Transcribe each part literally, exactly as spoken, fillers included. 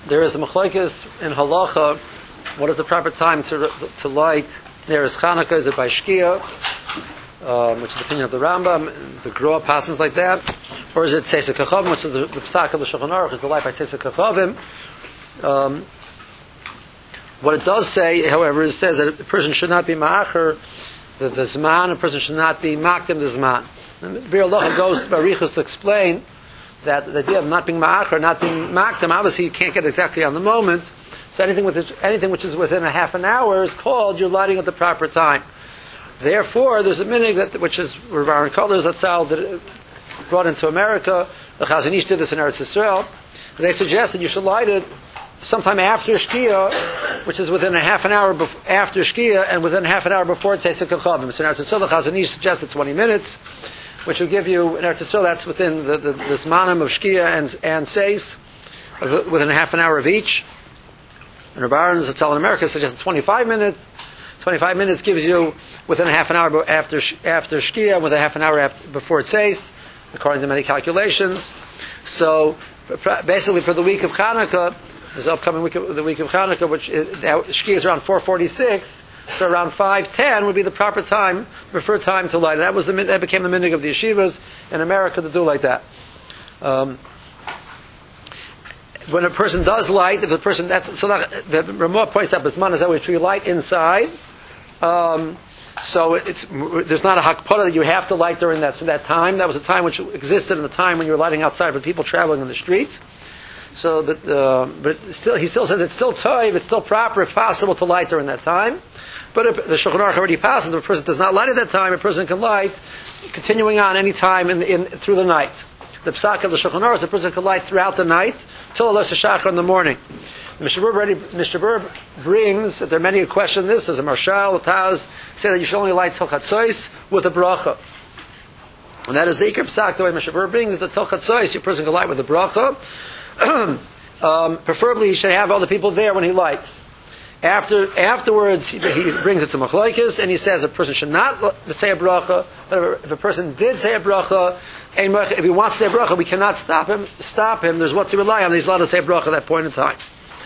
there is a machlokes in halacha. What is the proper time to to light Neres Chanukah? Is it by Shkia, um, which is the opinion of the Rambam, the Grua passes like that, or is it Tzeis Kachavim, which is the, the Psak of the Shulchan Aruch, is the light by Tzeis Kachavim? Um, what it does say, however, it says that a person should not be ma'acher the, the zman, a person should not be makdim the zman. And the Bir Allah goes to Barichus to explain that the idea of not being ma'acher, not being makdim, obviously you can't get exactly on the moment. So anything with anything which is within a half an hour is called you're lighting at the proper time. Therefore, there's a minig that which is Rav Aaron Kotler Zatzal that brought into America. The Chazon Ish did this in Eretz Yisrael. They suggested you should light it sometime after Shkia, which is within a half an hour bef- after Shkia, and within half an hour before Tzeis Kachavim. So in Eretz Yisrael, the Chazon Ish suggested twenty minutes, which will give you in Eretz Yisrael that's within the, the, the zmanim of Shkia and and Seis, within a half an hour of each. And Rav Aaron Zatzal in America suggested twenty-five minutes. twenty-five minutes gives you within a half an hour after after Shkia, with a half an hour after, before it says, according to many calculations. So basically, for the week of Chanukah, this upcoming week of the week of Chanukah, which is, Shkia is around four forty-six, so around five ten would be the proper time, the preferred time to light. That was the that became the minhag of the yeshivas in America to do like that. Um, When a person does light, if the person that's so that, the Ramah points out Bisman is that which we light inside. Um, so it's there's not a hakpada that you have to light during that so that time. That was a time which existed in the time when you were lighting outside for people traveling in the streets. So, but uh, but still, he still says it's still toiv, it's still proper if possible to light during that time. But if the Shulchan Aruch already passes, if a person does not light at that time, a person can light continuing on any time in, in through the night. The psak of the Shulchan Aruch, the person can light throughout the night till Alos HaShachar in the morning. Mister Berb already, Mister Berb brings that there are many who question this. There's a Marshal, a Taz, say that you should only light till Chatzois with a bracha, and that is the Iker psak. The way Mister Berb brings that till Chatzois, your person can light with a bracha. um, preferably, he should have all the people there when he lights. After afterwards, he, he brings it to Machlokes, and he says a person should not say a bracha. But if a person did say a bracha, if he wants to say a bracha, we cannot stop him. Stop him. There's what to rely on. He's allowed to say a bracha at that point in time.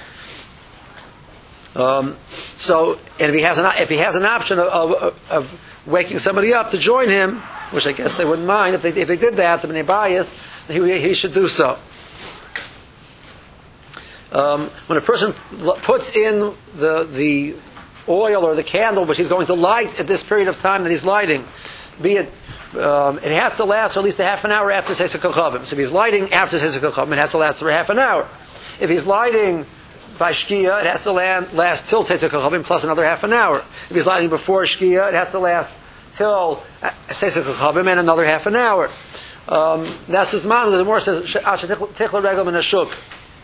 Um, so, and if he has an if he has an option of, of, of waking somebody up to join him, which I guess they wouldn't mind if they if they did that, the Bnei Bayis, he he should do so. Um, when a person puts in the the oil or the candle which he's going to light at this period of time that he's lighting, be it um, it has to last for at least a half an hour after Tzeis Kachavim. So if he's lighting after Tzeis Kachavim, it has to last for half an hour. If he's lighting by Shkia, it has to last, last till Tzeis Kachavim plus another half an hour. If he's lighting before Shkia, it has to last till Tzeis Kachavim and another half an hour. Um, that's the Zman. The Gemara says Tichla Regel Min Hashuk.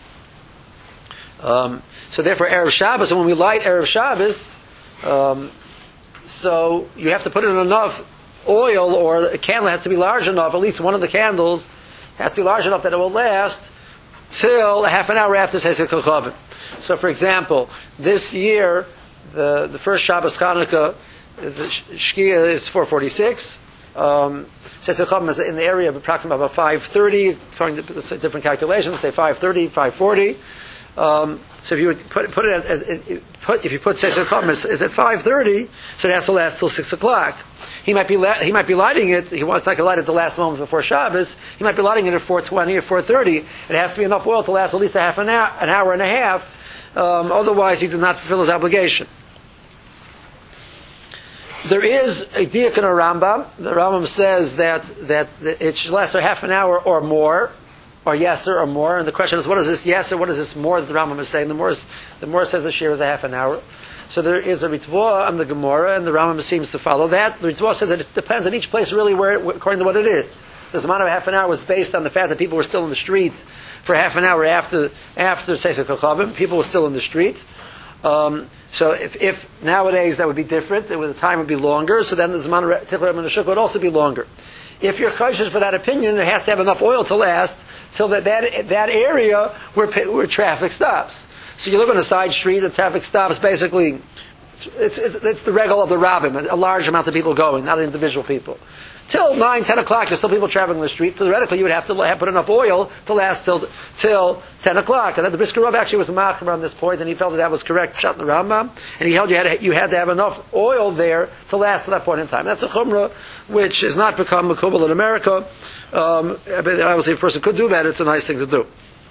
Um, so therefore, Erev Shabbos, and when we light Erev Shabbos, um, so you have to put in enough oil, or a candle has to be large enough, at least one of the candles has to be large enough that it will last till a half an hour after Tzeis Kachavim. So for example, this year, the, the first Shabbos Chanukah, the Shkia is four forty-six, um, Tzeis Kachavim is in the area of approximately about five thirty, according to let's say different calculations, let's say five thirty, five forty. Um, so if you would put, put it as, as put, if you put Tzeis Kachavim is, is at five thirty, so it has to last till six o'clock. He might be la- he might be lighting it. He wants like to light it the last moment before Shabbos. He might be lighting it at four twenty or four thirty. It has to be enough oil to last at least a half an hour, an hour and a half. Um, otherwise, he did not fulfill his obligation. There is a diak in a Rambam. The Rambam says that that it should last for half an hour or more, or yeser or more. And the question is, what is this yeser? What is this more that the Rambam is saying? The more is, the more says the shir is a half an hour. So there is a Ritva on the Gemara, and the Rambam seems to follow that. The Ritva says that it depends on each place really where, it, according to what it is. The amount of half an hour was based on the fact that people were still in the street for half an hour after after Tzeis Kachavim. People were still in the street. Um, so if, if nowadays that would be different, the time would be longer. So then the Zman of Tichla Regel Min Hashuk would also be longer. If you're cautious for that opinion, it has to have enough oil to last till that that, that area where where traffic stops. So you live on a side street, the traffic stops basically, it's, it's, it's the regal of the rabbim, a large amount of people going, not individual people. till nine, ten o'clock, there's still people traveling the street. Theoretically, you would have to have put enough oil to last till till ten o'clock. And then the Brisker Rav actually was a machmer on this point, and he felt that that was correct, shot in the Rambam, and he held you had to, you had to have enough oil there to last to that point in time. That's a chumrah which has not become makubal in America. Um, but obviously, if a person could do that, it's a nice thing to do.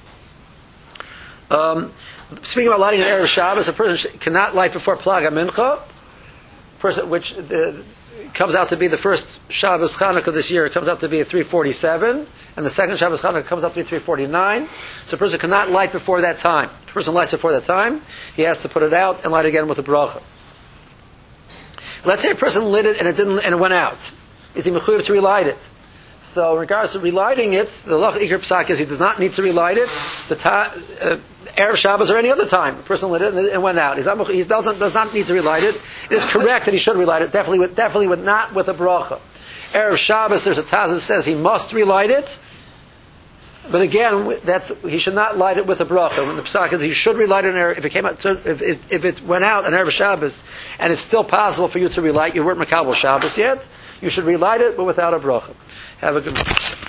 Um, speaking about lighting an Erev Shabbos, a person cannot light before Plaga Mincha, person which the, comes out to be the first Shabbos Chanukah this year. It comes out to be a three forty-seven, and the second Shabbos Chanukah comes out to be three forty-nine. So a person cannot light before that time. If a person lights before that time, he has to put it out and light again with a bracha. Let's say a person lit it and it didn't, and it went out. Is he mechuyev to relight it? So in regards to relighting it, the Lach Iker Psak is he does not need to relight it. The ta, uh, Erev Shabbos or any other time, the person lit it and it went out. He's not, he doesn't, does not need to relight it. It is correct that he should relight it, definitely with, definitely with, not with a bracha. Erev Shabbos, there's a Taz that says he must relight it, but again, that's, he should not light it with a bracha. When the Psak is he should relight it if it came out, to, if, if, if it went out on Erev Shabbos, and it's still possible for you to relight, you weren't Makabel Shabbos yet, you should relight it, but without a bracha. Have a good one.